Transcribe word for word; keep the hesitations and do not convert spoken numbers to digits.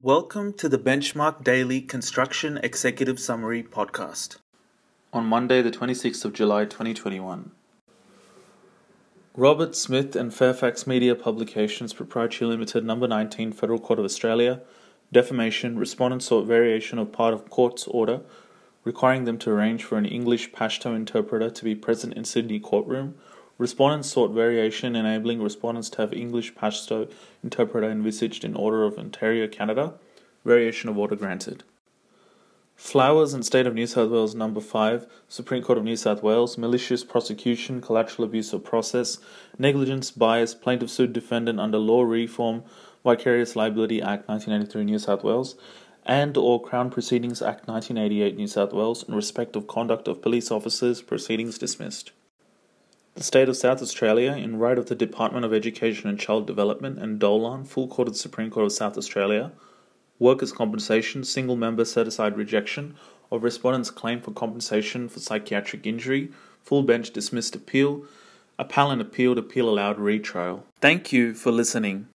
Welcome to the Benchmark Daily Construction Executive Summary podcast. On Monday, the twenty-sixth of July, twenty twenty-one. Robert Smith and Fairfax Media Publications Proprietary Limited, Number nineteen, Federal Court of Australia. Defamation. Respondent sought variation of part of court's order, requiring them to arrange for an English Pashto interpreter to be present in Sydney courtroom. Respondents sought variation enabling respondents to have English Pashto interpreter envisaged in order of Ontario, Canada. Variation of order granted. Flowers and State of New South Wales Number five, Supreme Court of New South Wales, malicious prosecution, collateral abuse of process, negligence, bias, plaintiff sued defendant under Law Reform, Vicarious Liability Act nineteen eighty-three New South Wales, and or Crown Proceedings Act nineteen eighty-eight New South Wales in respect of conduct of police officers, proceedings dismissed. The State of South Australia, in right of the Department of Education and Child Development and Dolan, Full Court of the Supreme Court of South Australia, Workers' Compensation, Single Member Set-Aside Rejection of Respondent's Claim for Compensation for Psychiatric Injury, Full Bench Dismissed Appeal, Appellant Appealed, Appeal Allowed, Retrial. Thank you for listening.